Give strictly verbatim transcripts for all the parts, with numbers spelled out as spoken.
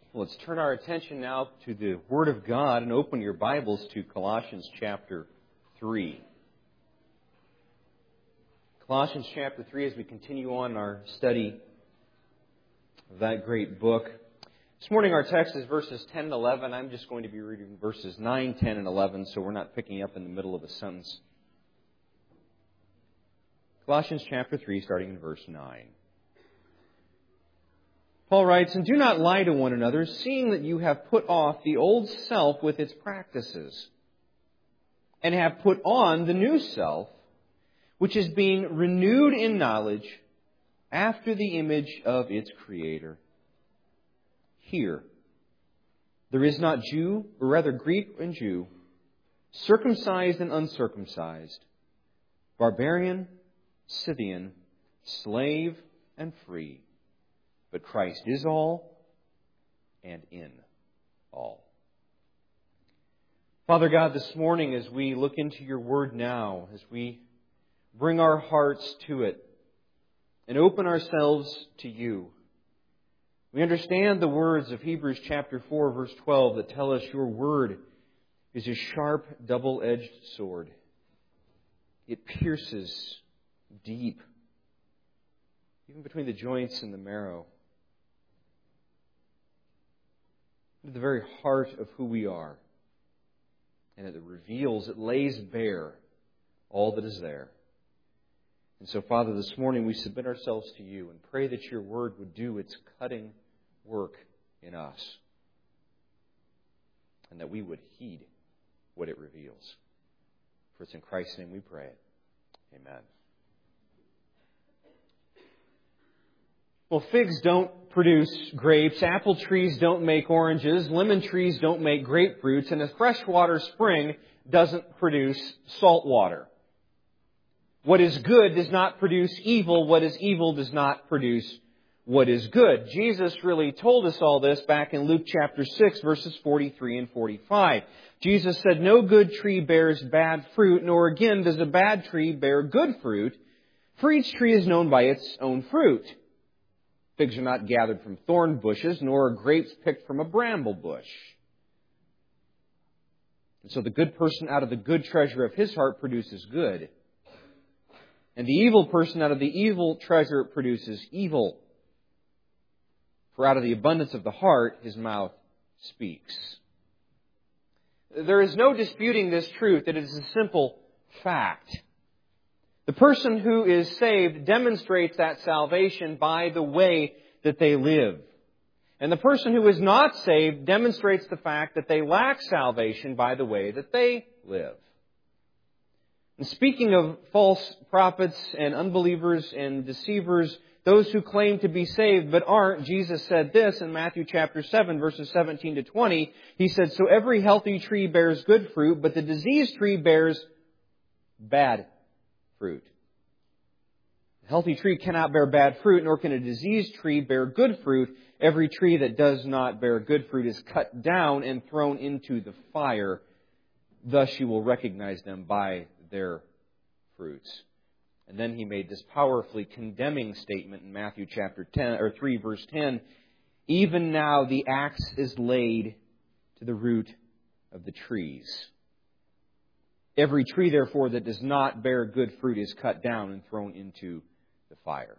Let's turn our attention now to the Word of God and open your Bibles to Colossians chapter three. Colossians chapter three, as we continue on our study of that great book. This morning our text is verses ten and eleven. I'm just going to be reading verses nine, ten, and eleven, so we're not picking up in the middle of a sentence. Colossians chapter three, starting in verse nine. Paul writes, "And do not lie to one another, seeing that you have put off the old self with its practices, and have put on the new self, which is being renewed in knowledge after the image of its Creator. Here, there is not Jew, or rather Greek and Jew, circumcised and uncircumcised, barbarian, Scythian, slave and free. But Christ is all and in all." Father God, this morning as we look into your word now, as we bring our hearts to it and open ourselves to you, we understand the words of Hebrews chapter four, verse twelve that tell us your word is a sharp, double-edged sword. It pierces deep, even between the joints and the marrow, into the very heart of who we are. And it reveals, it lays bare all that is there. And so, Father, this morning we submit ourselves to you and pray that your word would do its cutting work in us, and that we would heed what it reveals. For it's in Christ's name we pray. Amen. Well, figs don't produce grapes, apple trees don't make oranges, lemon trees don't make grapefruits, and a freshwater spring doesn't produce salt water. What is good does not produce evil. What is evil does not produce what is good. Jesus really told us all this back in Luke chapter six, verses forty-three and forty-five. Jesus said, "No good tree bears bad fruit, nor again does a bad tree bear good fruit, for each tree is known by its own fruit. Figs are not gathered from thorn bushes, nor are grapes picked from a bramble bush." And so the good person out of the good treasure of his heart produces good, and the evil person out of the evil treasure produces evil. For out of the abundance of the heart, his mouth speaks. There is no disputing this truth. It is a simple fact. The person who is saved demonstrates that salvation by the way that they live. And the person who is not saved demonstrates the fact that they lack salvation by the way that they live. And speaking of false prophets and unbelievers and deceivers, those who claim to be saved but aren't, Jesus said this in Matthew chapter seven, verses seventeen to twenty. He said, "So every healthy tree bears good fruit, but the diseased tree bears bad fruit. A healthy tree cannot bear bad fruit, nor can a diseased tree bear good fruit. Every tree that does not bear good fruit is cut down and thrown into the fire. Thus you will recognize them by their fruits." And then he made this powerfully condemning statement in Matthew chapter ten or three, verse ten. "Even now the axe is laid to the root of the trees. Every tree, therefore, that does not bear good fruit is cut down and thrown into the fire."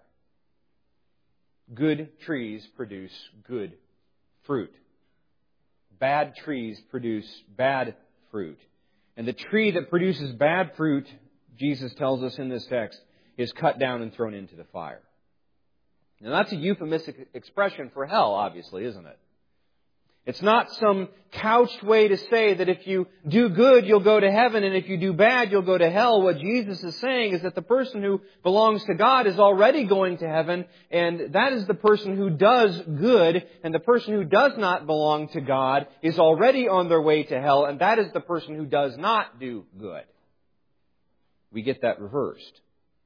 Good trees produce good fruit. Bad trees produce bad fruit. And the tree that produces bad fruit, Jesus tells us in this text, is cut down and thrown into the fire. Now that's a euphemistic expression for hell, obviously, isn't it? It's not some couched way to say that if you do good, you'll go to heaven, and if you do bad, you'll go to hell. What Jesus is saying is that the person who belongs to God is already going to heaven, and that is the person who does good, and the person who does not belong to God is already on their way to hell, and that is the person who does not do good. We get that reversed.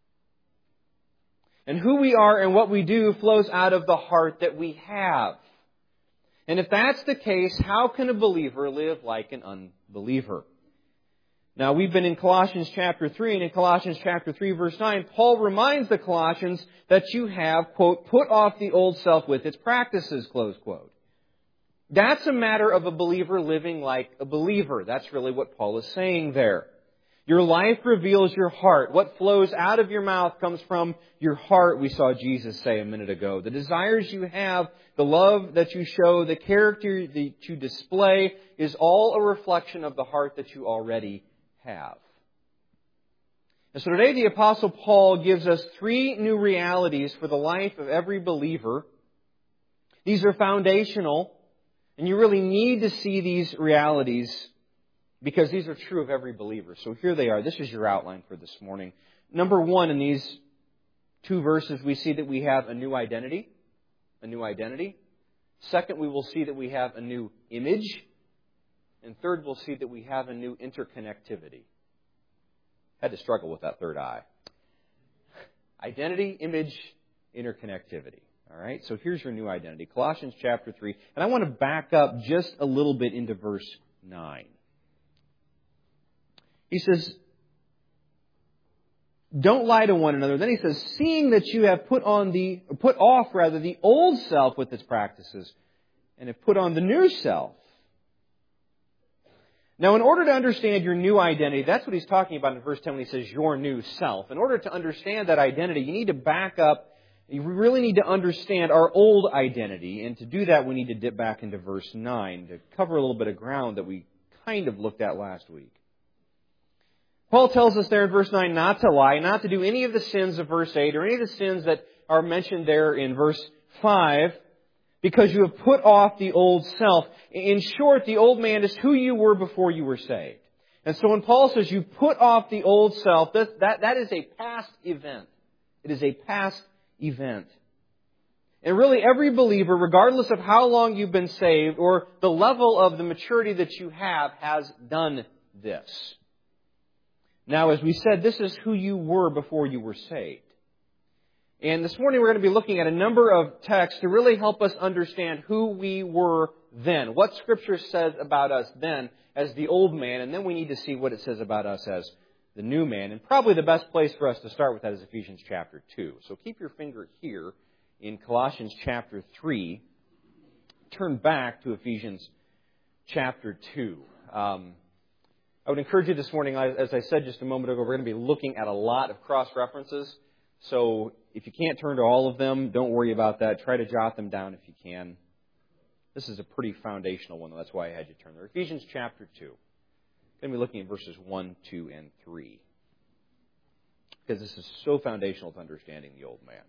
And who we are and what we do flows out of the heart that we have. And if that's the case, how can a believer live like an unbeliever? Now, we've been in Colossians chapter three, and in Colossians chapter three, verse nine, Paul reminds the Colossians that you have, quote, put off the old self with its practices, close quote. That's a matter of a believer living like a believer. That's really what Paul is saying there. Your life reveals your heart. What flows out of your mouth comes from your heart, we saw Jesus say a minute ago. The desires you have, the love that you show, the character that you display is all a reflection of the heart that you already have. And so today the Apostle Paul gives us three new realities for the life of every believer. These are foundational, and you really need to see these realities because these are true of every believer. So here they are. This is your outline for this morning. Number one, in these two verses, we see that we have a new identity. A new identity. Second, we will see that we have a new image. And third, we'll see that we have a new interconnectivity. Had to struggle with that third I. Identity, image, interconnectivity. All right, so here's your new identity. Colossians chapter three. And I want to back up just a little bit into verse nine. He says, don't lie to one another. Then he says, seeing that you have put on the, put off rather the old self with its practices and have put on the new self. Now, in order to understand your new identity, that's what he's talking about in verse ten when he says your new self. In order to understand that identity, you need to back up. You really need to understand our old identity. And to do that, we need to dip back into verse nine to cover a little bit of ground that we kind of looked at last week. Paul tells us there in verse nine not to lie, not to do any of the sins of verse eight or any of the sins that are mentioned there in verse five, because you have put off the old self. In short, the old man is who you were before you were saved. And so when Paul says you put off the old self, that, that, that is a past event. It is a past event. And really every believer, regardless of how long you've been saved or the level of the maturity that you have, has done this. Now, as we said, this is who you were before you were saved. And this morning we're going to be looking at a number of texts to really help us understand who we were then. What Scripture says about us then as the old man, and then we need to see what it says about us as the new man. And probably the best place for us to start with that is Ephesians chapter two. So keep your finger here in Colossians chapter three. Turn back to Ephesians chapter two. Um, I would encourage you this morning, as I said just a moment ago, we're going to be looking at a lot of cross-references. So if you can't turn to all of them, don't worry about that. Try to jot them down if you can. This is a pretty foundational one, though. That's why I had you turn there. Ephesians chapter two. I'm going to be looking at verses one, two, and three. Because this is so foundational to understanding the old man.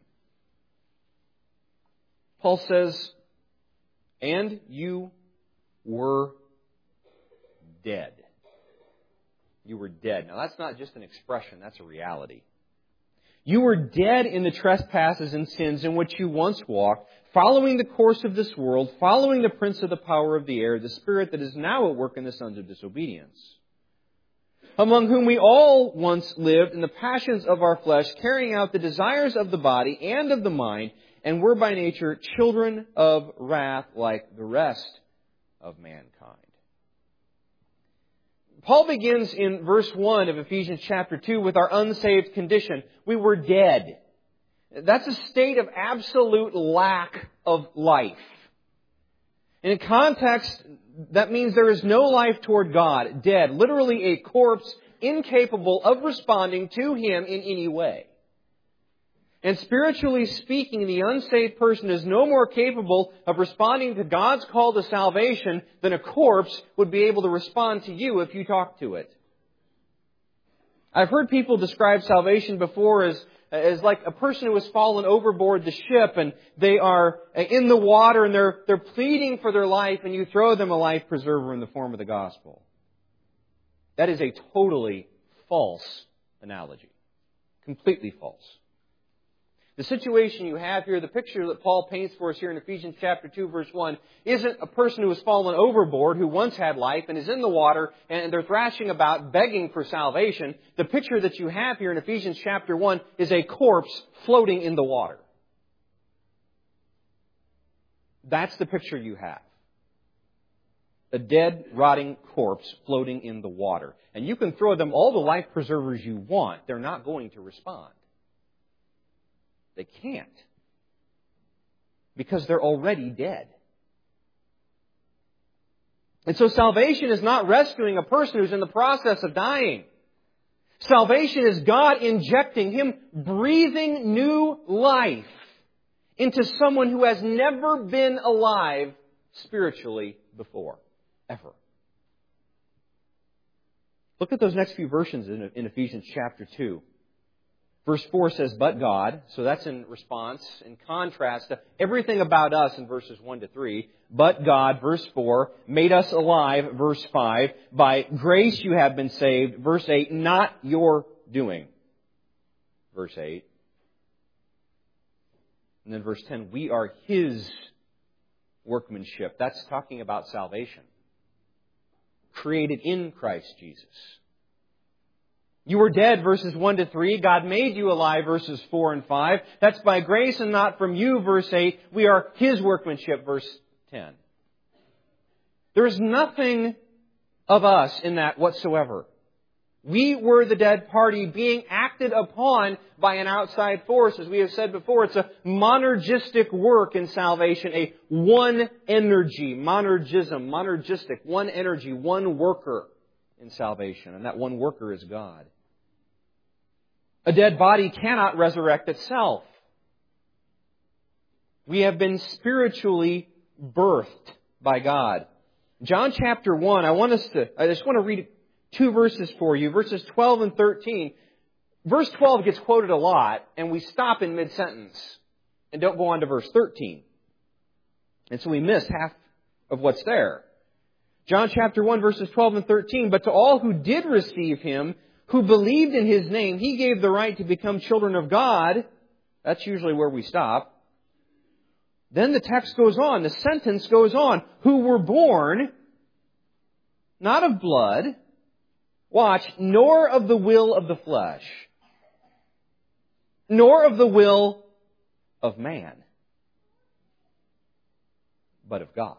Paul says, and you were dead. You were dead. Now, that's not just an expression. That's a reality. You were dead in the trespasses and sins in which you once walked, following the course of this world, following the prince of the power of the air, the spirit that is now at work in the sons of disobedience, among whom we all once lived in the passions of our flesh, carrying out the desires of the body and of the mind, and were by nature children of wrath like the rest of mankind. Paul begins in verse one of Ephesians chapter two with our unsaved condition. We were dead. That's a state of absolute lack of life. In context, that means there is no life toward God. Dead. Literally a corpse incapable of responding to Him in any way. And spiritually speaking, the unsaved person is no more capable of responding to God's call to salvation than a corpse would be able to respond to you if you talk to it. I've heard people describe salvation before as, as like a person who has fallen overboard the ship and they are in the water and they're, they're pleading for their life and you throw them a life preserver in the form of the gospel. That is a totally false analogy. Completely false. The situation you have here, the picture that Paul paints for us here in Ephesians chapter two, verse one, isn't a person who has fallen overboard, who once had life and is in the water, and they're thrashing about begging for salvation. The picture that you have here in Ephesians chapter one is a corpse floating in the water. That's the picture you have. A dead, rotting corpse floating in the water. And you can throw them all the life preservers you want. They're not going to respond. They can't. Because they're already dead. And so salvation is not rescuing a person who's in the process of dying. Salvation is God injecting, Him breathing new life into someone who has never been alive spiritually before. Ever. Look at those next few verses in, in Ephesians chapter two. Verse four says, but God. So that's in response, in contrast to everything about us in verses one to three. But God, verse four, made us alive, verse five. By grace you have been saved, verse eight, not your doing. Verse eight. And then verse ten, we are His workmanship. That's talking about salvation. Created in Christ Jesus. You were dead, verses one to three. God made you alive, verses four and five. That's by grace and not from you, verse eight. We are His workmanship, verse ten. There is nothing of us in that whatsoever. We were the dead party being acted upon by an outside force. As we have said before, it's a monergistic work in salvation, a one energy, monergism, monergistic, one energy, one worker in salvation. And that one worker is God. A dead body cannot resurrect itself. We have been spiritually birthed by God. John chapter one, I want us to, I just want to read two verses for you, verses twelve and thirteen. Verse twelve gets quoted a lot, and we stop in mid-sentence and don't go on to verse thirteen. And so we miss half of what's there. John chapter one, verses twelve and thirteen. But to all who did receive Him, who believed in His name, He gave the right to become children of God. That's usually where we stop. Then the text goes on, the sentence goes on. Who were born, not of blood, watch, nor of the will of the flesh, nor of the will of man, but of God.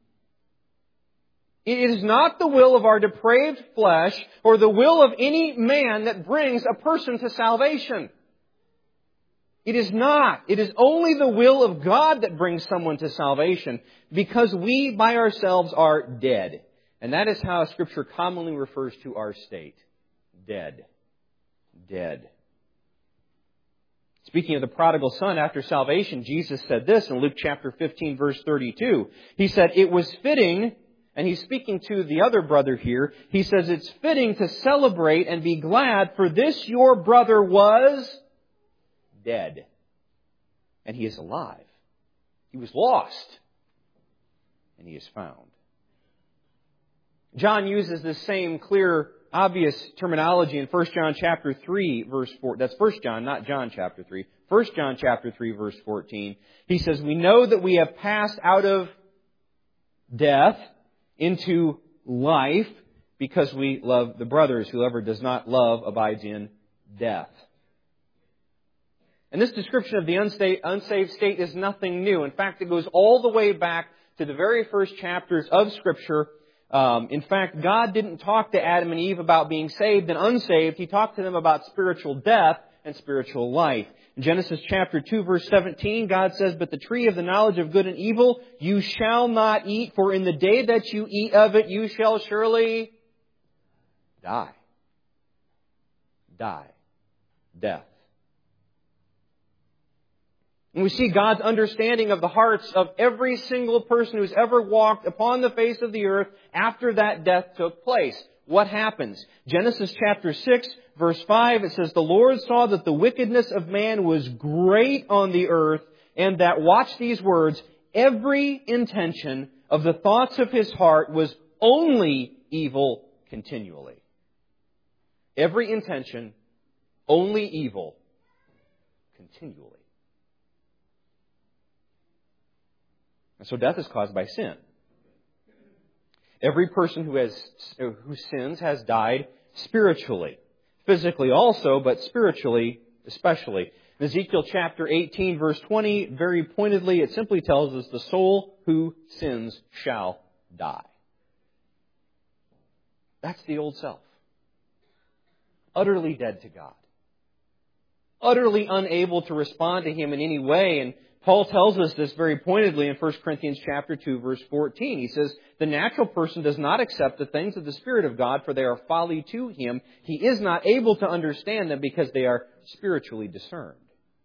It is not the will of our depraved flesh or the will of any man that brings a person to salvation. It is not. It is only the will of God that brings someone to salvation, because we by ourselves are dead. And that is how Scripture commonly refers to our state. Dead. Dead. Speaking of the prodigal son after salvation, Jesus said this in Luke chapter fifteen, verse thirty-two. He said, it was fitting, and He's speaking to the other brother here, He says, it's fitting to celebrate and be glad, for this your brother was dead, and he is alive. He was lost, and he is found. John uses the same clear, obvious terminology in First John chapter three, verse four. That's First John, not John chapter three. First John chapter three, verse fourteen. He says, we know that we have passed out of death into life because we love the brothers. Whoever does not love abides in death. And this description of the unsaved state is nothing new. In fact, it goes all the way back to the very first chapters of Scripture. Um, in fact, God didn't talk to Adam and Eve about being saved and unsaved. He talked to them about spiritual death and spiritual life. In Genesis chapter two, verse seventeen, God says, but the tree of the knowledge of good and evil you shall not eat, for in the day that you eat of it you shall surely die. Die. Death. And we see God's understanding of the hearts of every single person who's ever walked upon the face of the earth after that death took place. What happens? Genesis chapter six, verse five, it says, the Lord saw that the wickedness of man was great on the earth, and that, watch these words, every intention of the thoughts of his heart was only evil continually. Every intention, only evil continually. And so death is caused by sin. Every person who has who sins has died spiritually. Physically also, but spiritually especially. In Ezekiel chapter eighteen, verse twenty, very pointedly, it simply tells us the soul who sins shall die. That's the old self. Utterly dead to God. Utterly unable to respond to Him in any way. And Paul tells us this very pointedly in First Corinthians chapter two, verse fourteen. He says, "The natural person does not accept the things of the Spirit of God, for they are folly to him. He is not able to understand them because they are spiritually discerned."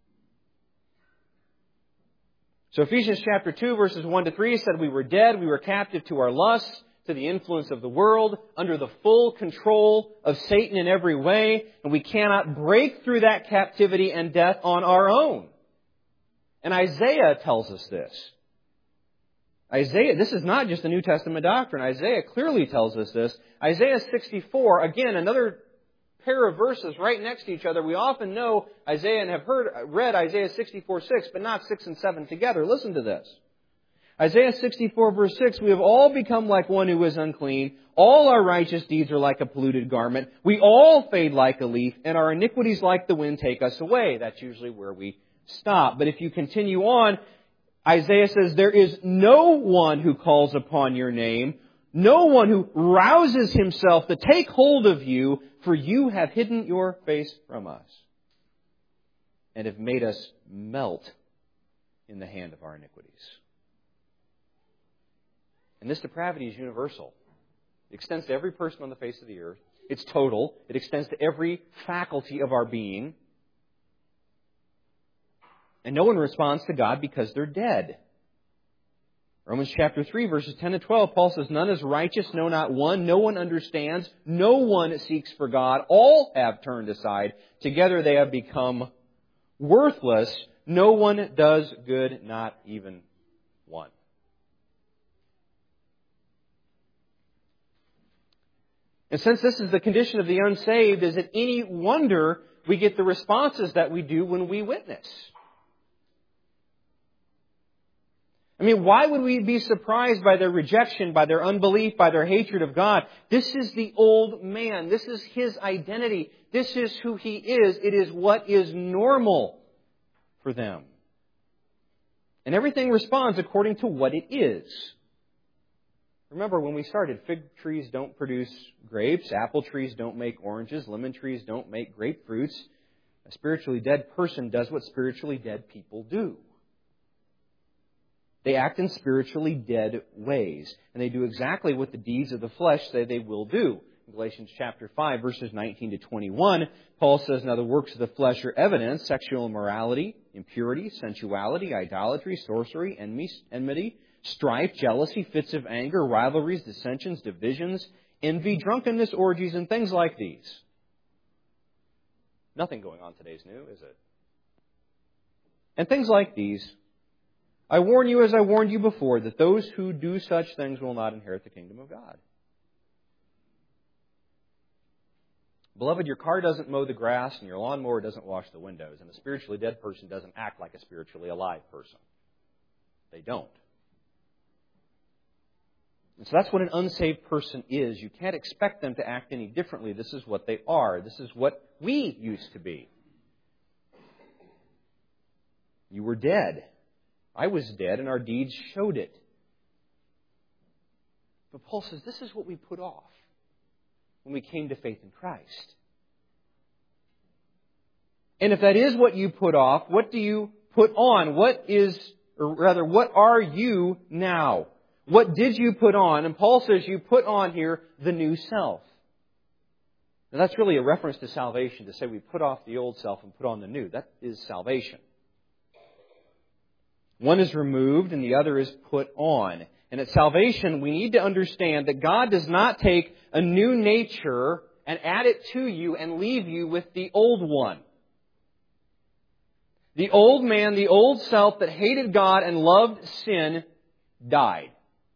So Ephesians chapter two, verses one to three said we were dead, we were captive to our lusts, to the influence of the world, under the full control of Satan in every way, and we cannot break through that captivity and death on our own. And Isaiah tells us this. Isaiah, this is not just a New Testament doctrine. Isaiah clearly tells us this. Isaiah sixty-four, again, another pair of verses right next to each other. We often know Isaiah and have heard read Isaiah sixty-four six, but not six and seven together. Listen to this. Isaiah sixty-four verse six, "We have all become like one who is unclean. All our righteous deeds are like a polluted garment. We all fade like a leaf, and our iniquities like the wind take us away." That's usually where we stop. But if you continue on, Isaiah says, "There is no one who calls upon your name, no one who rouses himself to take hold of you, for you have hidden your face from us and have made us melt in the hand of our iniquities." And this depravity is universal. It extends to every person on the face of the earth. It's total. It extends to every faculty of our being. And no one responds to God because they're dead. Romans chapter three, verses ten to twelve, Paul says, "None is righteous, no, not one. No one understands. No one seeks for God. All have turned aside. Together they have become worthless. No one does good, not even one." And since this is the condition of the unsaved, is it any wonder we get the responses that we do when we witness? I mean, why would we be surprised by their rejection, by their unbelief, by their hatred of God? This is the old man. This is his identity. This is who he is. It is what is normal for them. And everything responds according to what it is. Remember when we started, fig trees don't produce grapes, apple trees don't make oranges, lemon trees don't make grapefruits. A spiritually dead person does what spiritually dead people do. They act in spiritually dead ways. And they do exactly what the deeds of the flesh say they will do. In Galatians chapter five, verses nineteen to twenty-one, Paul says, "Now the works of the flesh are evident: sexual immorality, impurity, sensuality, idolatry, sorcery, enmity, strife, jealousy, fits of anger, rivalries, dissensions, divisions, envy, drunkenness, orgies, and things like these." Nothing going on today is new, is it? "And things like these. I warn you, as I warned you before, that those who do such things will not inherit the kingdom of God." Beloved, your car doesn't mow the grass and your lawnmower doesn't wash the windows, and a spiritually dead person doesn't act like a spiritually alive person. They don't. And so that's what an unsaved person is. You can't expect them to act any differently. This is what they are. This is what we used to be. You were dead. I was dead, and our deeds showed it. But Paul says this is what we put off when we came to faith in Christ. And if that is what you put off, what do you put on? What is, or rather, what are you now? What did you put on? And Paul says you put on here the new self. Now that's really a reference to salvation, to say we put off the old self and put on the new. That is salvation. One is removed and the other is put on. And at salvation, we need to understand that God does not take a new nature and add it to you and leave you with the old one. The old man, the old self that hated God and loved sin, died.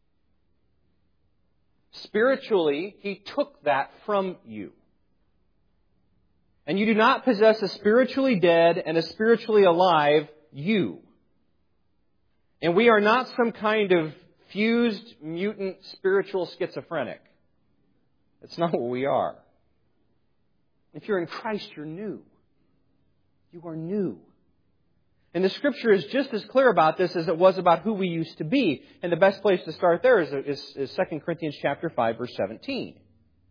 Spiritually, He took that from you. And you do not possess a spiritually dead and a spiritually alive you. And we are not some kind of fused, mutant, spiritual schizophrenic. That's not what we are. If you're in Christ, you're new. You are new. And the Scripture is just as clear about this as it was about who we used to be. And the best place to start there is, is, is Second Corinthians chapter five, verse seventeen.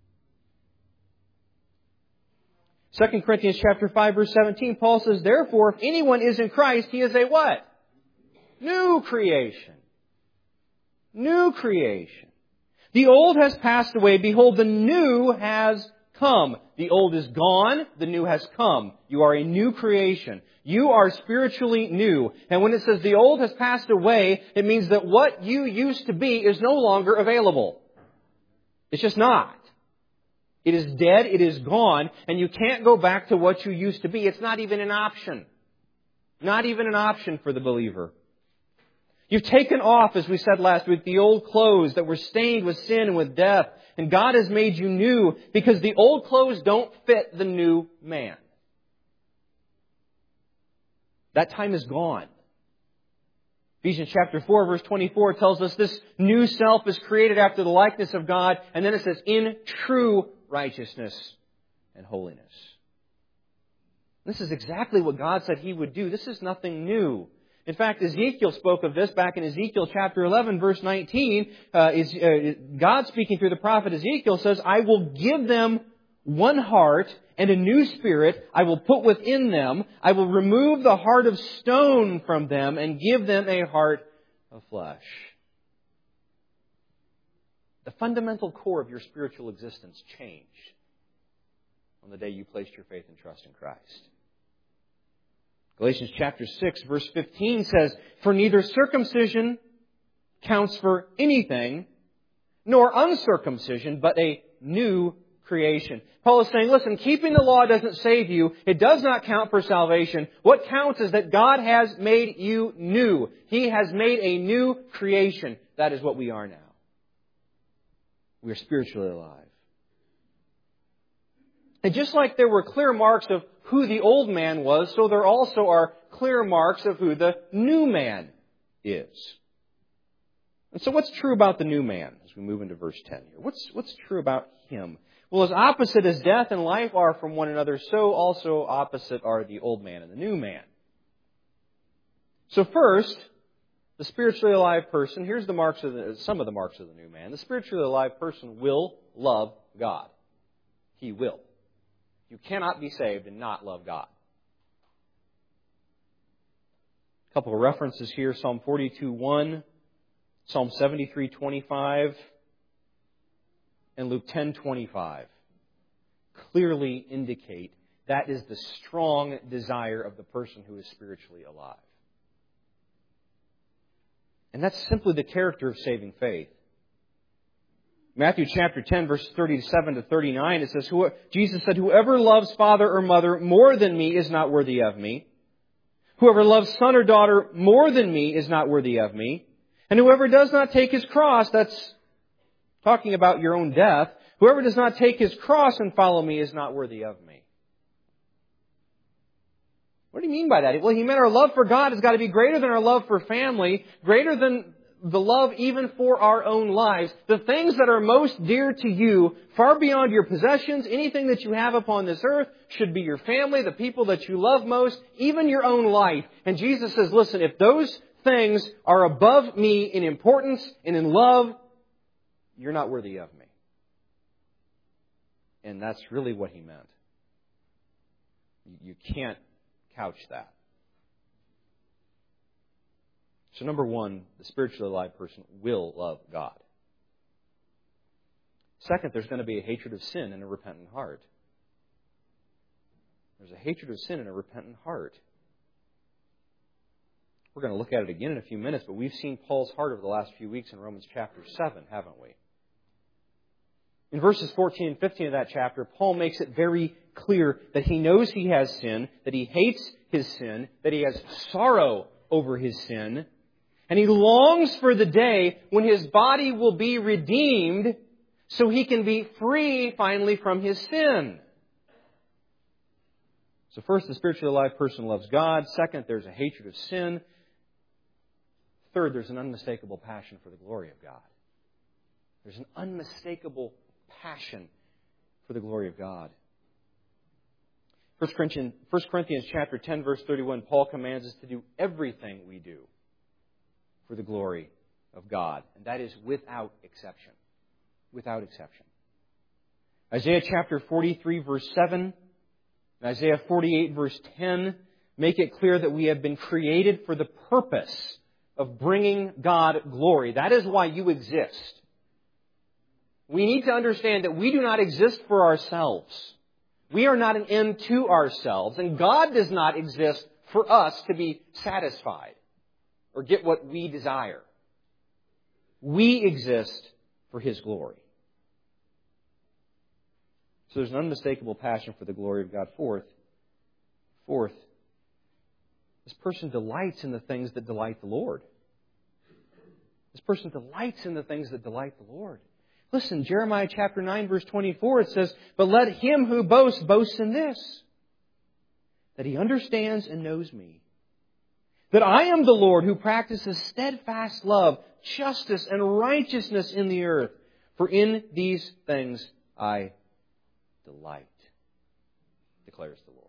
Second Corinthians chapter five, verse seventeen, Paul says, "Therefore, if anyone is in Christ, he is a what? new creation. New creation. The old has passed away. Behold, the new has come. The old is gone. The new has come. You are a new creation. You are spiritually new. And when it says the old has passed away, it means that what you used to be is no longer available. It's just not. It is dead. It is gone. And you can't go back to what you used to be. It's not even an option. Not even an option for the believer. You've taken off, as we said last week, the old clothes that were stained with sin and with death. And God has made you new because the old clothes don't fit the new man. That time is gone. Ephesians chapter four, verse twenty-four tells us this new self is created after the likeness of God. And then it says, in true righteousness and holiness. This is exactly what God said He would do. This is nothing new. In fact, Ezekiel spoke of this back in Ezekiel chapter eleven, verse nineteen. Uh, is, uh, God speaking through the prophet Ezekiel says, I will give them one heart and a new spirit I will put within them. I will remove the heart of stone from them and give them a heart of flesh. The fundamental core of your spiritual existence changed on the day you placed your faith and trust in Christ. Galatians chapter six, verse fifteen says, for neither circumcision counts for anything, nor uncircumcision, but a new creation. Paul is saying, listen, keeping the law doesn't save you. It does not count for salvation. What counts is that God has made you new. He has made a new creation. That is what we are now. We are spiritually alive. And just like there were clear marks of who the old man was, so there also are clear marks of who the new man is. And so what's true about the new man as we move into verse ten here? What's, what's true about him? Well, as opposite as death and life are from one another, so also opposite are the old man and the new man. So first, the spiritually alive person, here's the marks of the, some of the marks of the new man. The spiritually alive person will love God. He will. You cannot be saved and not love God. A couple of references here. Psalm forty-two one, Psalm seventy-three twenty-five, and Luke ten twenty-five clearly indicate that is the strong desire of the person who is spiritually alive. And that's simply the character of saving faith. Matthew chapter ten, verse thirty-seven to thirty-nine, it says, Jesus said, whoever loves father or mother more than me is not worthy of me. Whoever loves son or daughter more than me is not worthy of me. And whoever does not take his cross, that's talking about your own death, whoever does not take his cross and follow me is not worthy of me. What do you mean by that? Well, he meant our love for God has got to be greater than our love for family, greater than the love even for our own lives. The things that are most dear to you, far beyond your possessions, anything that you have upon this earth, should be your family, the people that you love most, even your own life. And Jesus says, listen, if those things are above me in importance and in love, you're not worthy of me. And that's really what he meant. You can't couch that. So number one, the spiritually alive person will love God. Second, there's going to be a hatred of sin and a repentant heart. There's a hatred of sin and a repentant heart. We're going to look at it again in a few minutes, but we've seen Paul's heart over the last few weeks in Romans chapter seven, haven't we? In verses fourteen and fifteen of that chapter, Paul makes it very clear that he knows he has sin, that he hates his sin, that he has sorrow over his sin, and he longs for the day when his body will be redeemed so he can be free finally from his sin. So first, the spiritually alive person loves God. Second, there's a hatred of sin. Third, there's an unmistakable passion for the glory of God. There's an unmistakable passion for the glory of God. First Corinthians, First Corinthians chapter ten, verse thirty-one, Paul commands us to do everything we do for the glory of God. And that is without exception. Without exception. Isaiah chapter forty-three, verse seven, and Isaiah forty-eight, verse ten, make it clear that we have been created for the purpose of bringing God glory. That is why you exist. We need to understand that we do not exist for ourselves. We are not an end to ourselves, and God does not exist for us to be satisfied or get what we desire. We exist for His glory. So there's an unmistakable passion for the glory of God. Fourth, fourth, this person delights in the things that delight the Lord. This person delights in the things that delight the Lord. Listen, Jeremiah chapter nine, verse twenty-four, it says, "But let him who boasts boast in this, that he understands and knows me, that I am the Lord who practices steadfast love, justice, and righteousness in the earth. For in these things I delight," declares the Lord.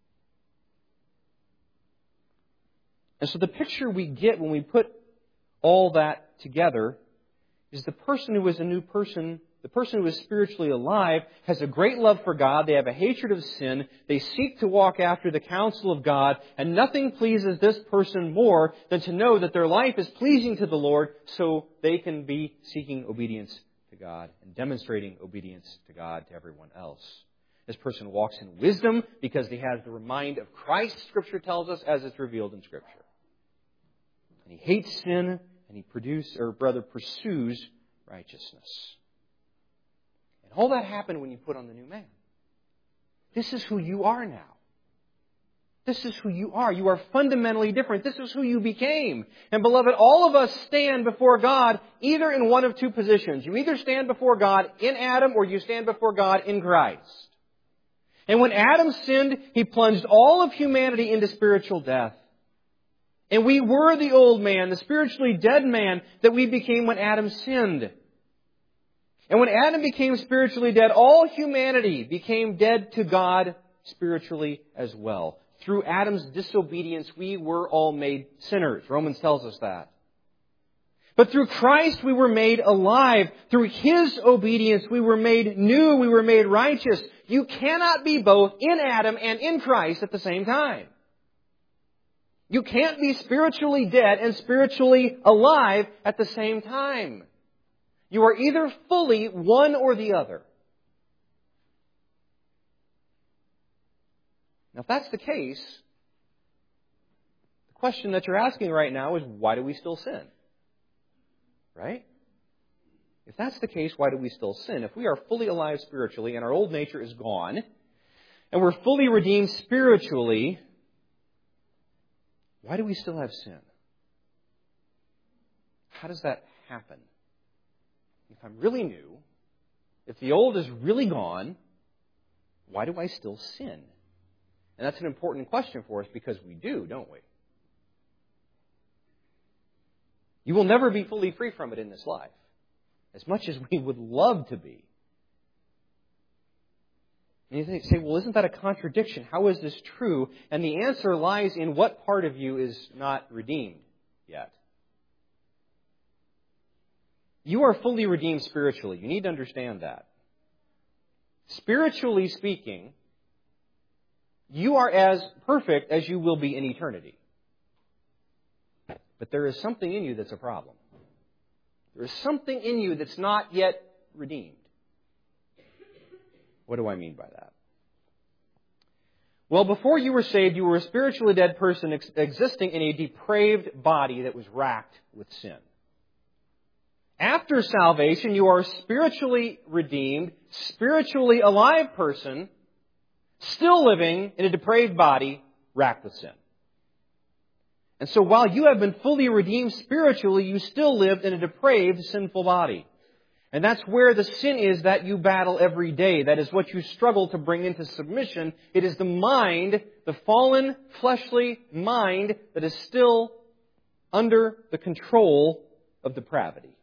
And so the picture we get when we put all that together is the person who is a new person, the person who is spiritually alive, has a great love for God. They have a hatred of sin. They seek to walk after the counsel of God. And nothing pleases this person more than to know that their life is pleasing to the Lord, so they can be seeking obedience to God and demonstrating obedience to God to everyone else. This person walks in wisdom because he has the mind of Christ, Scripture tells us, as it's revealed in Scripture. And he hates sin, and he produce, or rather pursues righteousness. And all that happened when you put on the new man. This is who you are now. This is who you are. You are fundamentally different. This is who you became. And beloved, all of us stand before God either in one of two positions. You either stand before God in Adam or you stand before God in Christ. And when Adam sinned, he plunged all of humanity into spiritual death. And we were the old man, the spiritually dead man that we became when Adam sinned. And when Adam became spiritually dead, all humanity became dead to God spiritually as well. Through Adam's disobedience, we were all made sinners. Romans tells us that. But through Christ, we were made alive. Through His obedience, we were made new. We were made righteous. You cannot be both in Adam and in Christ at the same time. You can't be spiritually dead and spiritually alive at the same time. You are either fully one or the other. Now, if that's the case, the question that you're asking right now is, why do we still sin? Right? If that's the case, why do we still sin? If we are fully alive spiritually and our old nature is gone, and we're fully redeemed spiritually, why do we still have sin? How does that happen? If I'm really new, if the old is really gone, why do I still sin? And that's an important question for us because we do, don't we? You will never be fully free from it in this life, as much as we would love to be. And you say, well, isn't that a contradiction? How is this true? And the answer lies in what part of you is not redeemed yet. You are fully redeemed spiritually. You need to understand that. Spiritually speaking, you are as perfect as you will be in eternity. But there is something in you that's a problem. There is something in you that's not yet redeemed. What do I mean by that? Well, before you were saved, you were a spiritually dead person ex- existing in a depraved body that was racked with sin. After salvation, you are a spiritually redeemed, spiritually alive person, still living in a depraved body racked with sin. And so while you have been fully redeemed spiritually, you still lived in a depraved, sinful body. And that's where the sin is that you battle every day. That is what you struggle to bring into submission. It is the mind, the fallen, fleshly mind that is still under the control of depravity.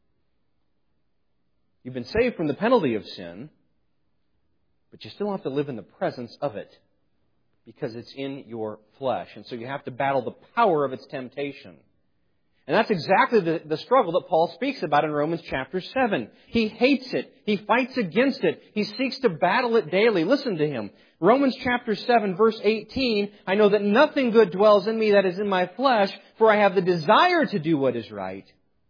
You've been saved from the penalty of sin, but you still have to live in the presence of it because it's in your flesh. And so you have to battle the power of its temptation. And that's exactly the, the struggle that Paul speaks about in Romans chapter seven. He hates it. He fights against it. He seeks to battle it daily. Listen to him. Romans chapter seven, verse eighteen, I know that nothing good dwells in me that is in my flesh, for I have the desire to do what is right,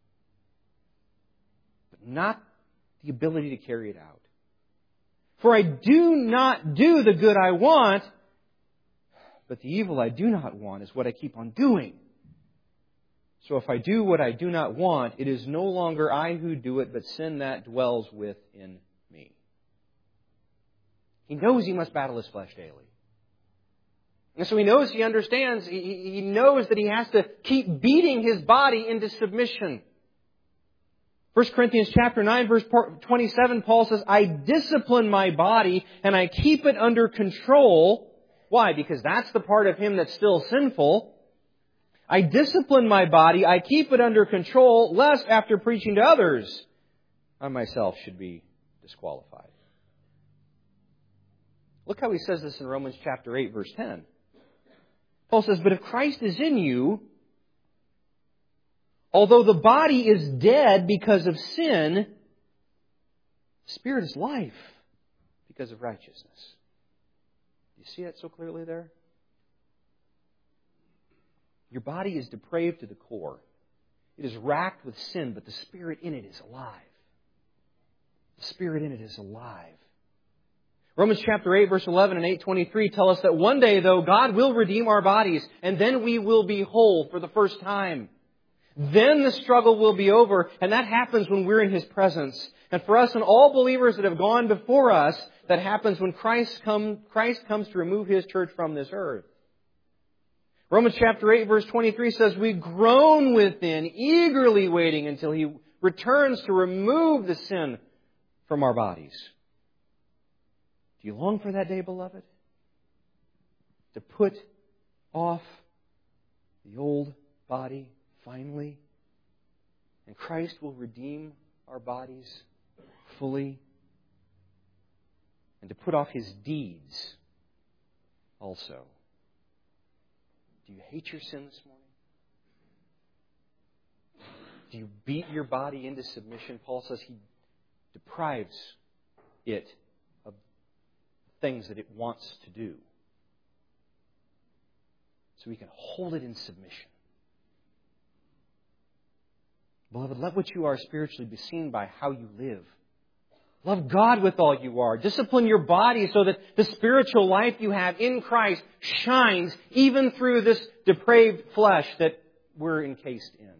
but not the ability to carry it out. For I do not do the good I want, but the evil I do not want is what I keep on doing. So if I do what I do not want, it is no longer I who do it, but sin that dwells within me. He knows he must battle his flesh daily. And so he knows, he understands, he, he knows that he has to keep beating his body into submission. First Corinthians chapter nine, verse twenty-seven, Paul says, I discipline my body and I keep it under control. Why? Because that's the part of him that's still sinful. I discipline my body, I keep it under control, lest after preaching to others, I myself should be disqualified. Look how he says this in Romans chapter eight, verse ten. Paul says, but if Christ is in you, although the body is dead because of sin, the Spirit is life because of righteousness. Do you see that so clearly there? Your body is depraved to the core. It is racked with sin, but the Spirit in it is alive. The Spirit in it is alive. Romans chapter eight, verse eleven and eight twenty-three tell us that one day, though, God will redeem our bodies, and then we will be whole for the first time. Then the struggle will be over, and that happens when we're in His presence. And for us and all believers that have gone before us, that happens when Christ, come, Christ comes to remove His church from this earth. Romans chapter eight, verse twenty-three says, we groan within, eagerly waiting until He returns to remove the sin from our bodies. Do you long for that day, beloved? To put off the old body finally? And Christ will redeem our bodies fully. And to put off His deeds also. Do you hate your sin this morning? Do you beat your body into submission? Paul says he deprives it of things that it wants to do, so we can hold it in submission. Beloved, let what you are spiritually be seen by how you live. Love God with all you are. Discipline your body so that the spiritual life you have in Christ shines even through this depraved flesh that we're encased in.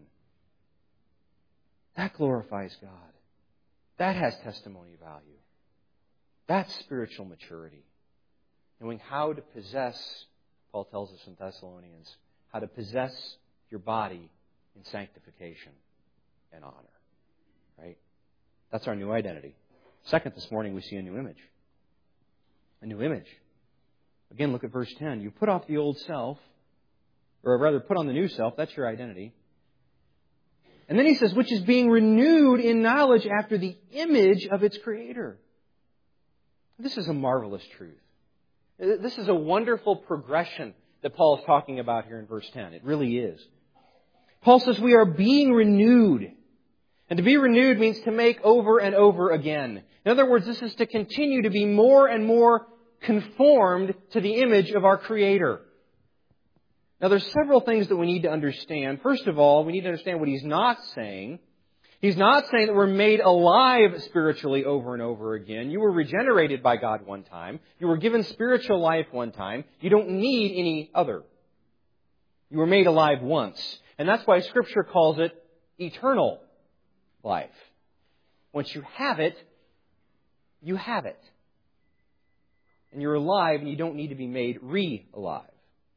That glorifies God. That has testimony value. That's spiritual maturity. Knowing how to possess, Paul tells us in Thessalonians, how to possess your body in sanctification and honor. Right? That's our new identity. Second, this morning we see a new image. A new image. Again, look at verse ten. You put off the old self, or rather put on the new self. That's your identity. And then he says, which is being renewed in knowledge after the image of its Creator. This is a marvelous truth. This is a wonderful progression that Paul is talking about here in verse ten. It really is. Paul says we are being renewed. And to be renewed means to make over and over again. In other words, this is to continue to be more and more conformed to the image of our Creator. Now, there's several things that we need to understand. First of all, we need to understand what he's not saying. He's not saying that we're made alive spiritually over and over again. You were regenerated by God one time. You were given spiritual life one time. You don't need any other. You were made alive once. And that's why Scripture calls it eternal life. Once you have it, you have it. And you're alive and you don't need to be made re-alive.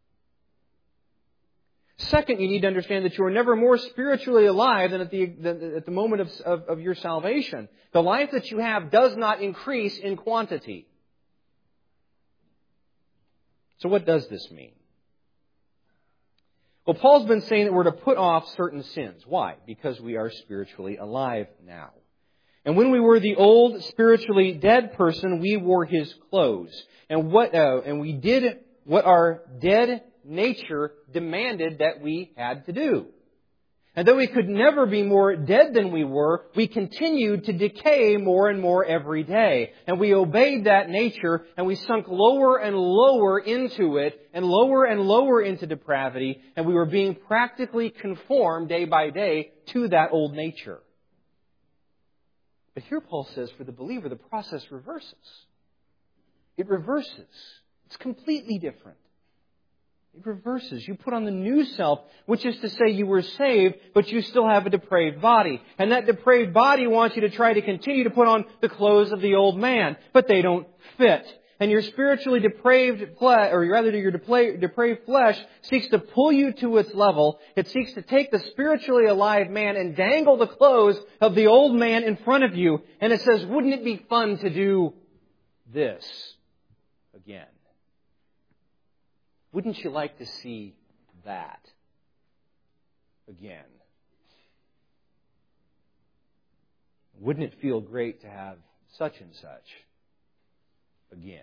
Second, you need to understand that you are never more spiritually alive than at the, than at the moment of, of, of your salvation. The life that you have does not increase in quantity. So what does this mean? Well, Paul's been saying that we're to put off certain sins. Why? Because we are spiritually alive now. And when we were the old, spiritually dead person, we wore his clothes. And what? Uh, and we did what our dead nature demanded that we had to do. And though we could never be more dead than we were, we continued to decay more and more every day. And we obeyed that nature, and we sunk lower and lower into it, and lower and lower into depravity, and we were being practically conformed day by day to that old nature. But here Paul says, for the believer, the process reverses. It reverses. It's completely different. It reverses. You put on the new self, which is to say you were saved, but you still have a depraved body. And that depraved body wants you to try to continue to put on the clothes of the old man, but they don't fit. And your spiritually depraved flesh, or rather your depraved flesh, seeks to pull you to its level. It seeks to take the spiritually alive man and dangle the clothes of the old man in front of you. And it says, wouldn't it be fun to do this again? Wouldn't you like to see that again? Wouldn't it feel great to have such and such again?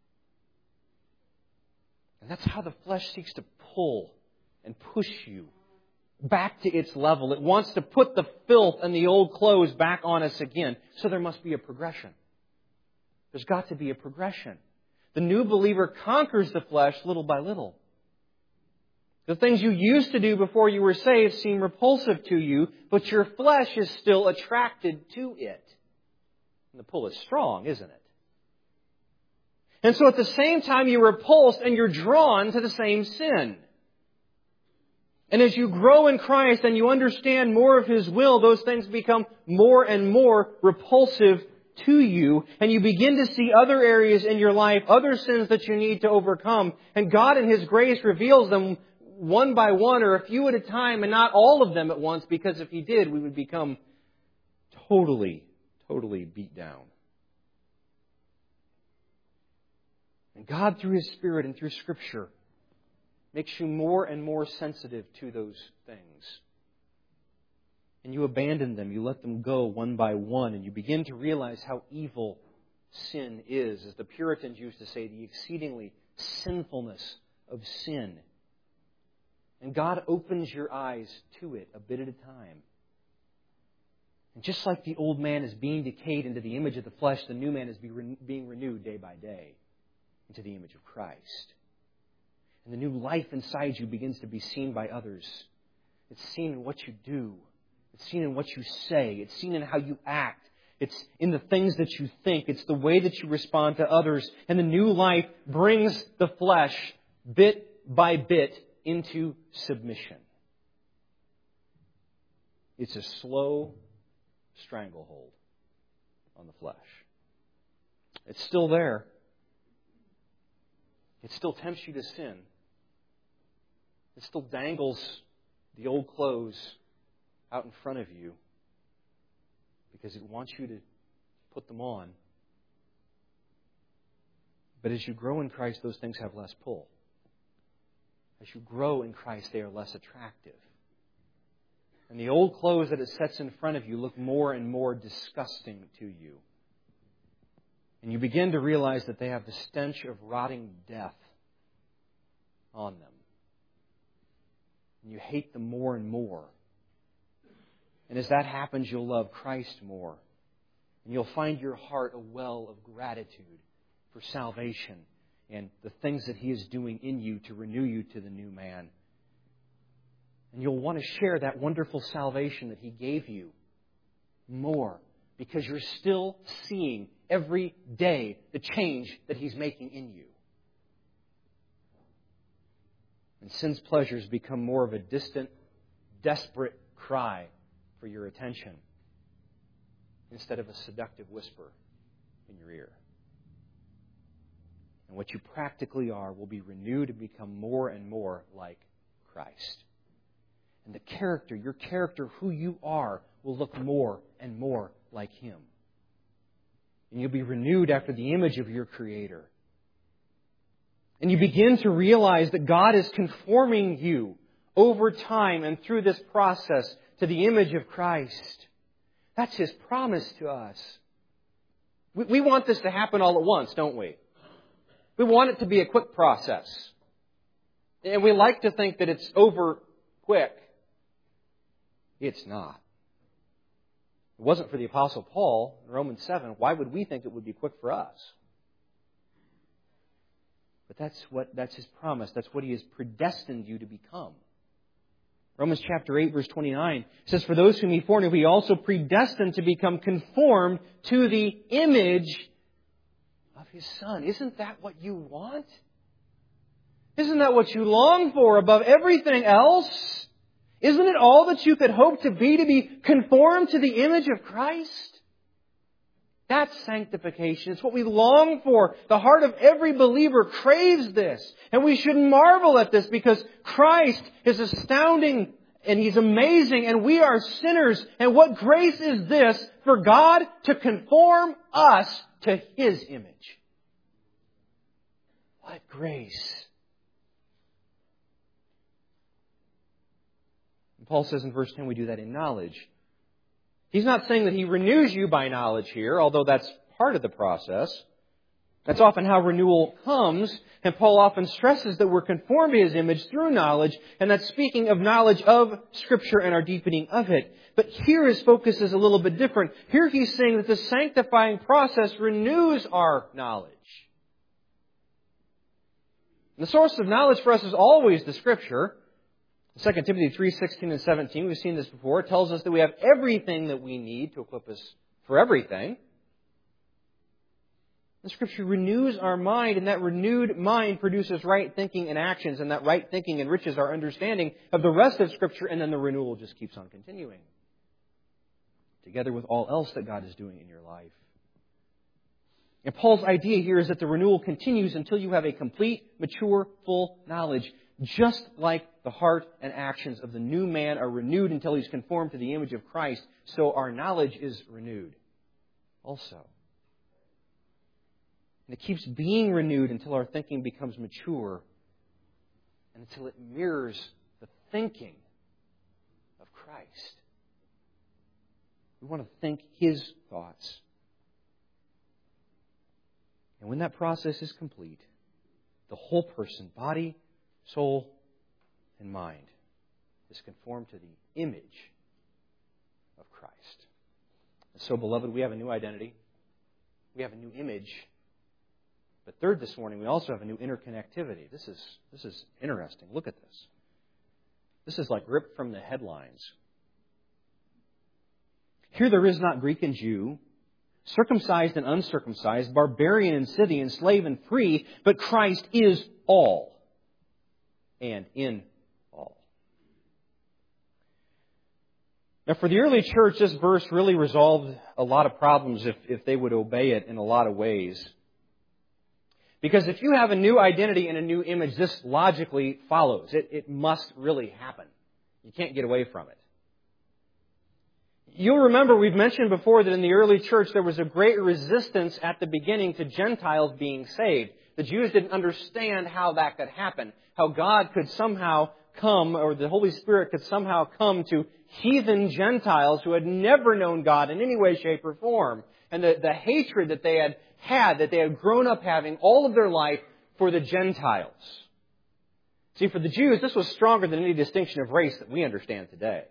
And that's how the flesh seeks to pull and push you back to its level. It wants to put the filth and the old clothes back on us again. So there must be a progression. There's got to be a progression. The new believer conquers the flesh little by little. The things you used to do before you were saved seem repulsive to you, but your flesh is still attracted to it. And the pull is strong, isn't it? And so at the same time you're repulsed and you're drawn to the same sin. And as you grow in Christ and you understand more of His will, those things become more and more repulsive to you, and you begin to see other areas in your life, other sins that you need to overcome. And God in His grace reveals them one by one or a few at a time and not all of them at once, because if He did, we would become totally, totally beat down. And God, through His Spirit and through Scripture, makes you more and more sensitive to those things. And you abandon them. You let them go one by one. And you begin to realize how evil sin is. As the Puritans used to say, the exceedingly sinfulness of sin. And God opens your eyes to it a bit at a time. And just like the old man is being decayed into the image of the flesh, the new man is being renewed day by day into the image of Christ. And the new life inside you begins to be seen by others. It's seen in what you do. It's seen in what you say. It's seen in how you act. It's in the things that you think. It's the way that you respond to others. And the new life brings the flesh bit by bit into submission. It's a slow stranglehold on the flesh. It's still there. It still tempts you to sin. It still dangles the old clothes out in front of you because it wants you to put them on. But as you grow in Christ, those things have less pull. As you grow in Christ, they are less attractive. And the old clothes that it sets in front of you look more and more disgusting to you. And you begin to realize that they have the stench of rotting death on them. And you hate them more and more. And as that happens, you'll love Christ more. And you'll find your heart a well of gratitude for salvation and the things that He is doing in you to renew you to the new man. And you'll want to share that wonderful salvation that He gave you more, because you're still seeing every day the change that He's making in you. And sin's pleasures become more of a distant, desperate cry for your attention instead of a seductive whisper in your ear. And what you practically are will be renewed and become more and more like Christ. And the character, your character, who you are, will look more and more like Him. And you'll be renewed after the image of your Creator. And you begin to realize that God is conforming you over time and through this process to the image of Christ. That's His promise to us. We, we want this to happen all at once, don't we? We want it to be a quick process. And we like to think that it's over quick. It's not. If it wasn't for the Apostle Paul in Romans seven, why would we think it would be quick for us? But that's what that's His promise. That's what He has predestined you to become. Romans chapter eight, verse twenty-nine says, "For those whom He foreknew, He also predestined to become conformed to the image of His Son." Isn't that what you want? Isn't that what you long for above everything else? Isn't it all that you could hope to be, to be conformed to the image of Christ? That's sanctification. It's what we long for. The heart of every believer craves this. And we should marvel at this because Christ is astounding and He's amazing and we are sinners. And what grace is this for God to conform us to His image? What grace! And Paul says in verse ten, we do that in knowledge. He's not saying that He renews you by knowledge here, although that's part of the process. That's often how renewal comes. And Paul often stresses that we're conformed to His image through knowledge, and that's speaking of knowledge of Scripture and our deepening of it. But here his focus is a little bit different. Here he's saying that the sanctifying process renews our knowledge. And the source of knowledge for us is always the Scripture. Second Timothy three, sixteen and seventeen, we've seen this before. It tells us that we have everything that we need to equip us for everything. The Scripture renews our mind, and that renewed mind produces right thinking and actions, and that right thinking enriches our understanding of the rest of Scripture, and then the renewal just keeps on continuing, together with all else that God is doing in your life. And Paul's idea here is that the renewal continues until you have a complete, mature, full knowledge. Just like the heart and actions of the new man are renewed until he's conformed to the image of Christ, so our knowledge is renewed also. And it keeps being renewed until our thinking becomes mature and until it mirrors the thinking of Christ. We want to think His thoughts. And when that process is complete, the whole person, body, soul, and mind, is conformed to the image of Christ. And so, beloved, we have a new identity. We have a new image. But third, this morning, we also have a new interconnectivity. This is, this is interesting. Look at this. This is like ripped from the headlines. Here there is not Greek and Jew, circumcised and uncircumcised, barbarian and Scythian, slave and free, but Christ is all and in all. Now, for the early church, this verse really resolved a lot of problems if, if they would obey it in a lot of ways. Because if you have a new identity and a new image, this logically follows. It, it must really happen. You can't get away from it. You'll remember we've mentioned before that in the early church there was a great resistance at the beginning to Gentiles being saved. The Jews didn't understand how that could happen. How God could somehow come, or the Holy Spirit could somehow come to heathen Gentiles who had never known God in any way, shape, or form. And the, the hatred that they had had, that they had grown up having all of their life for the Gentiles. See, for the Jews, this was stronger than any distinction of race that we understand today.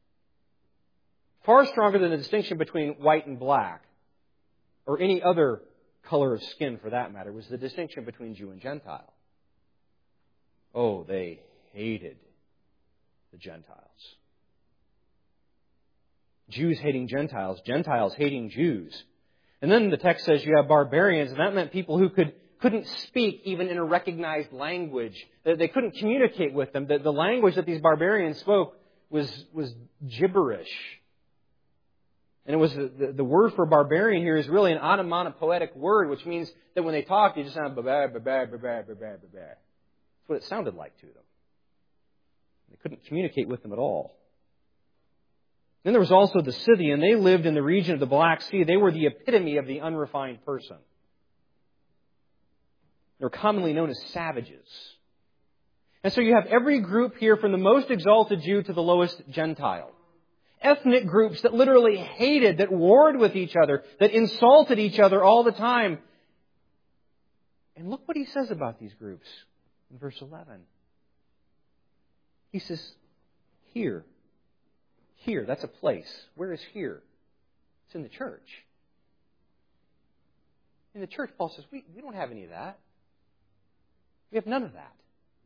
Far stronger than the distinction between white and black, or any other color of skin for that matter, was the distinction between Jew and Gentile. Oh, they hated the Gentiles. Jews hating Gentiles, Gentiles hating Jews. And then the text says you have barbarians, and that meant people who could, couldn't speak even in a recognized language. They couldn't communicate with them. The, the language that these barbarians spoke was, was gibberish. And it was the, the word for barbarian here is really an onomatopoetic word, which means that when they talk, you just sound ba-ba, ba-ba, ba-ba, ba-ba, ba-ba. That's what it sounded like to them. They couldn't communicate with them at all. Then there was also the Scythian. They lived in the region of the Black Sea. They were the epitome of the unrefined person. They were commonly known as savages. And so you have every group here from the most exalted Jew to the lowest Gentile. Ethnic groups that literally hated, that warred with each other, that insulted each other all the time. And look what he says about these groups in verse eleven. He says, Hear, Here, that's a place. Where is here? It's in the church. In the church, Paul says, we, we don't have any of that. We have none of that.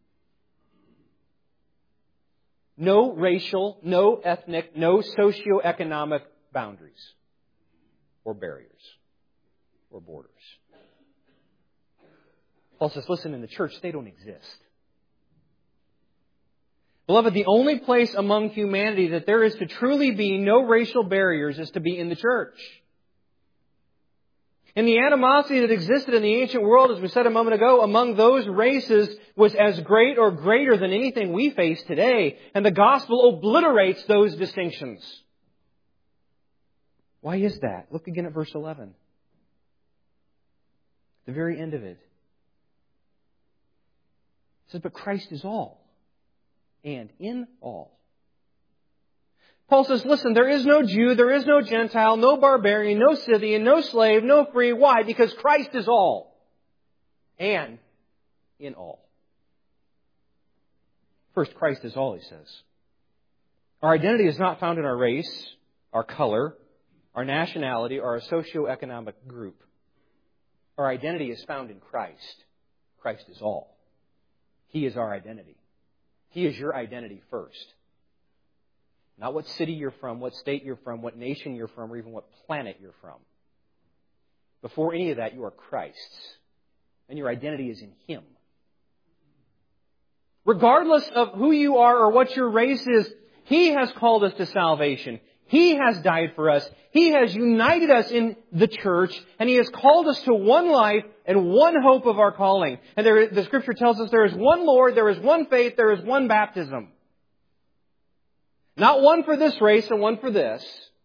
No racial, no ethnic, no socioeconomic boundaries or barriers or borders. Paul says, listen, in the church, they don't exist. Beloved, the only place among humanity that there is to truly be no racial barriers is to be in the church. And the animosity that existed in the ancient world, as we said a moment ago, among those races was as great or greater than anything we face today. And the gospel obliterates those distinctions. Why is that? Look again at verse eleven. The very end of it. It says, but Christ is all, and in all. Paul says, listen, there is no Jew, there is no Gentile, no barbarian, no Scythian, no slave, no free. Why? Because Christ is all, and in all. First, Christ is all, he says. Our identity is not found in our race, our color, our nationality, or our socioeconomic group. Our identity is found in Christ. Christ is all. He is our identity. He is your identity first. Not what city you're from, what state you're from, what nation you're from, or even what planet you're from. Before any of that, you are Christ's. And your identity is in Him. Regardless of who you are or what your race is, He has called us to salvation. He has died for us. He has united us in the church. And He has called us to one life and one hope of our calling. And there, the Scripture tells us there is one Lord, there is one faith, there is one baptism. Not one for this race and one for this.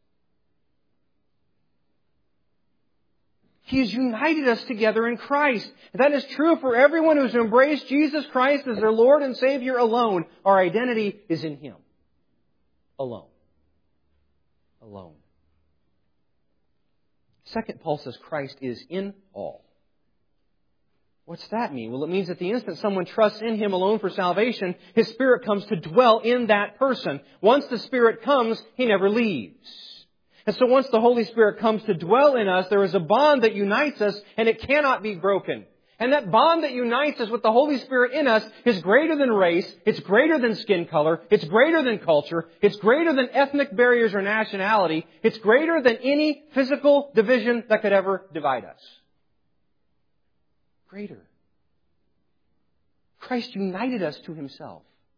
He has united us together in Christ. And that is true for everyone who's embraced Jesus Christ as their Lord and Savior alone. Our identity is in Him. Alone. Alone. Second, Paul says Christ is in all. What's that mean? Well, it means that the instant someone trusts in Him alone for salvation, His Spirit comes to dwell in that person. Once the Spirit comes, He never leaves. And so once the Holy Spirit comes to dwell in us, there is a bond that unites us, and it cannot be broken. And that bond that unites us with the Holy Spirit in us is greater than race, it's greater than skin color, it's greater than culture, it's greater than ethnic barriers or nationality, it's greater than any physical division that could ever divide us. Greater. Christ united us to Himself.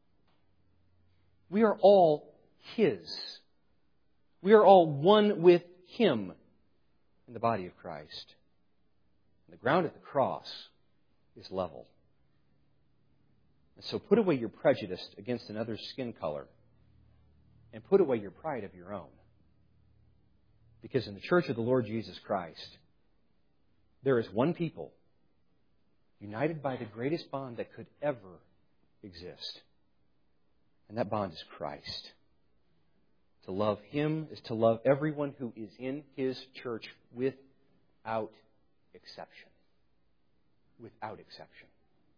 We are all His. We are all one with Him in the body of Christ. And the ground at the cross is level. And so put away your prejudice against another's skin color and put away your pride of your own. Because in the church of the Lord Jesus Christ, there is one people united by the greatest bond that could ever exist. And that bond is Christ. To love Him is to love everyone who is in His church without exception. Without exception.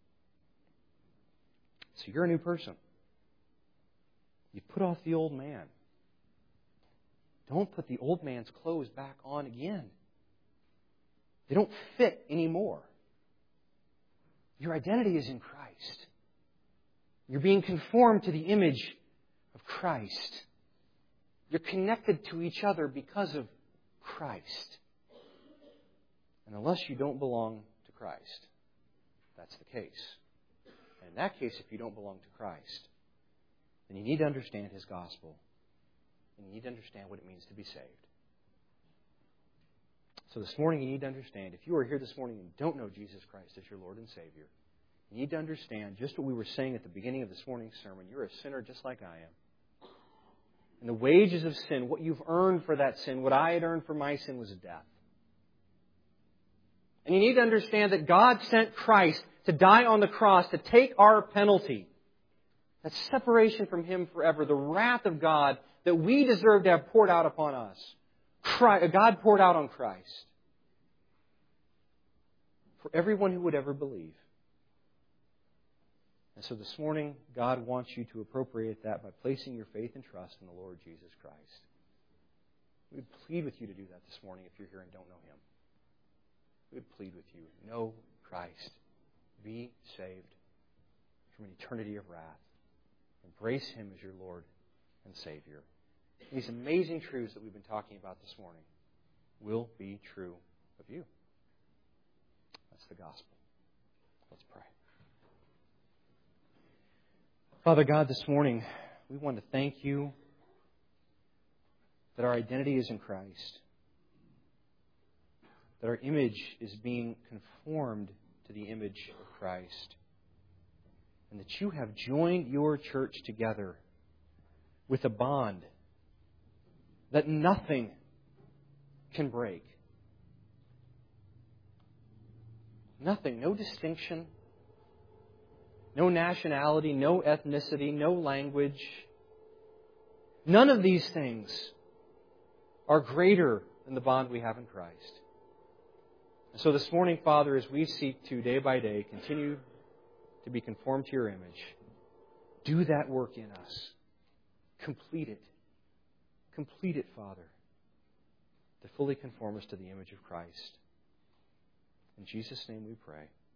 So you're a new person. You put off the old man. Don't put the old man's clothes back on again. They don't fit anymore. Your identity is in Christ. You're being conformed to the image of Christ. You're connected to each other because of Christ. And unless you don't belong to Christ, that's the case. And in that case, if you don't belong to Christ, then you need to understand His gospel. And you need to understand what it means to be saved. So this morning you need to understand, if you are here this morning and don't know Jesus Christ as your Lord and Savior, you need to understand just what we were saying at the beginning of this morning's sermon. You're a sinner just like I am. And the wages of sin, what you've earned for that sin, what I had earned for my sin was death. And you need to understand that God sent Christ to die on the cross to take our penalty. That separation from Him forever, the wrath of God that we deserve to have poured out upon us. God poured out on Christ. For everyone who would ever believe. And so this morning, God wants you to appropriate that by placing your faith and trust in the Lord Jesus Christ. We would plead with you to do that this morning if you're here and don't know Him. We would plead with you, know Christ. Be saved from an eternity of wrath. Embrace Him as your Lord and Savior. These amazing truths that we've been talking about this morning will be true of you. That's the gospel. Let's pray. Father God, this morning we want to thank you that our identity is in Christ, that our image is being conformed to the image of Christ, and that you have joined your church together with a bond that nothing can break. Nothing, no distinction, no nationality, no ethnicity, no language. None of these things are greater than the bond we have in Christ. And so this morning, Father, as we seek to, day by day, continue to be conformed to your image, do that work in us. Complete it. Complete it, Father, to fully conform us to the image of Christ. In Jesus' name we pray.